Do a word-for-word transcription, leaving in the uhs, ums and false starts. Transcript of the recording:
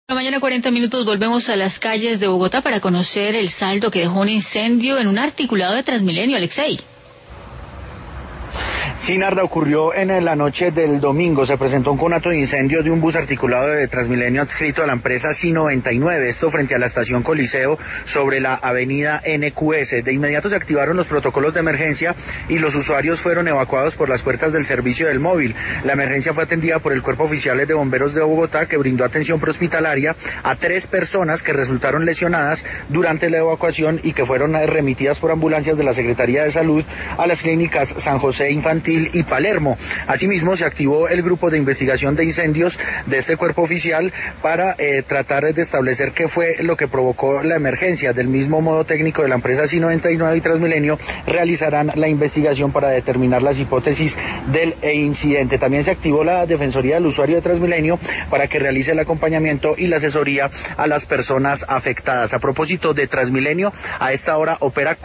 La mañana cuarenta minutos, volvemos a las calles de Bogotá para conocer el saldo que dejó un incendio en un articulado de Transmilenio, Alexei. Sí, Narda, ocurrió en la noche del domingo. Se presentó un conato de incendio de un bus articulado de Transmilenio adscrito a la empresa C noventa y nueve, esto frente a la estación Coliseo sobre la avenida N Q S. De inmediato se activaron los protocolos de emergencia y los usuarios fueron evacuados por las puertas del servicio del móvil. La emergencia fue atendida por el Cuerpo Oficial de Bomberos de Bogotá, que brindó atención prehospitalaria a tres personas que resultaron lesionadas durante la evacuación y que fueron remitidas por ambulancias de la Secretaría de Salud a las clínicas San José Infantil y Palermo. Asimismo, se activó el grupo de investigación de incendios de este cuerpo oficial para eh, tratar de establecer qué fue lo que provocó la emergencia. Del mismo modo, técnico de la empresa C noventa y nueve y Transmilenio realizarán la investigación para determinar las hipótesis del incidente. También se activó la Defensoría del Usuario de Transmilenio para que realice el acompañamiento y la asesoría a las personas afectadas. A propósito de Transmilenio, a esta hora opera